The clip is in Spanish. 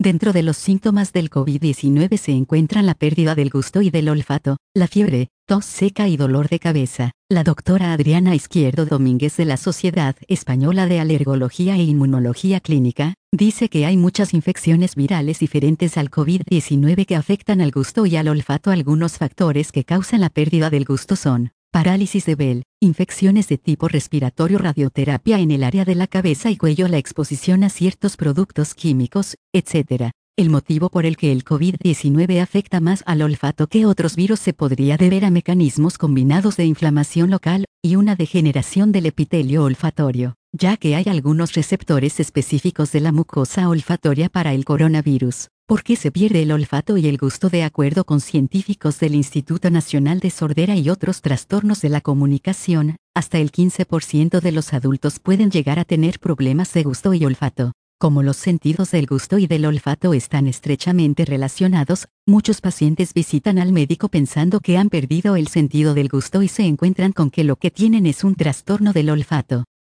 Dentro de los síntomas del COVID-19 se encuentran la pérdida del gusto y del olfato, la fiebre, tos seca y dolor de cabeza. La doctora Adriana Izquierdo Domínguez de la Sociedad Española de Alergología e Inmunología Clínica, dice que hay muchas infecciones virales diferentes al COVID-19 que afectan al gusto y al olfato. Algunos factores que causan la pérdida del gusto son parálisis de Bell, infecciones de tipo respiratorio, radioterapia en el área de la cabeza y cuello, la exposición a ciertos productos químicos, etc. El motivo por el que el COVID-19 afecta más al olfato que otros virus se podría deber a mecanismos combinados de inflamación local y una degeneración del epitelio olfatorio, ya que hay algunos receptores específicos de la mucosa olfatoria para el coronavirus. ¿Por qué se pierde el olfato y el gusto? De acuerdo con científicos del Instituto Nacional de Sordera y otros trastornos de la comunicación, hasta el 15% de los adultos pueden llegar a tener problemas de gusto y olfato. Como los sentidos del gusto y del olfato están estrechamente relacionados, muchos pacientes visitan al médico pensando que han perdido el sentido del gusto y se encuentran con que lo que tienen es un trastorno del olfato.